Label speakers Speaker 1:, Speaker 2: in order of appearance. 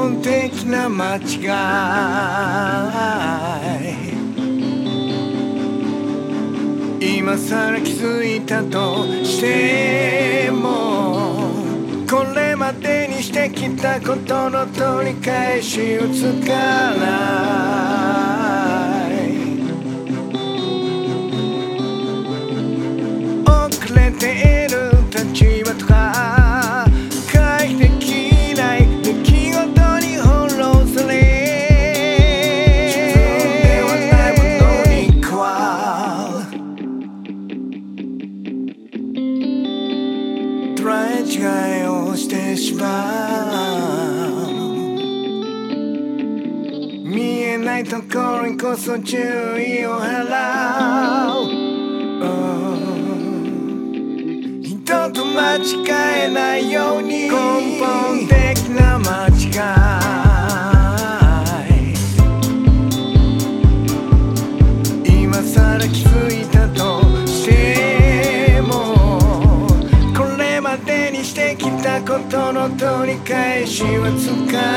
Speaker 1: 本的な間違い、今さら気づいたとしてもこれまでにしてきたことの取り返しをつかない遅れている立場とか回避できない出来事に翻弄され自分ではないものに変わる捉え違いをしてしまう見えないところにこそ注意を払う人と間違えないように根本的な間違い今さら気づいたとしてもこれまでにしてきたことの取り返しはつかない